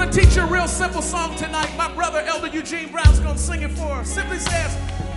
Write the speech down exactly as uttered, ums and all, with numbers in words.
to teach you a real simple song tonight. My brother, Elder Eugene Brown's going to sing it for us. Simply says,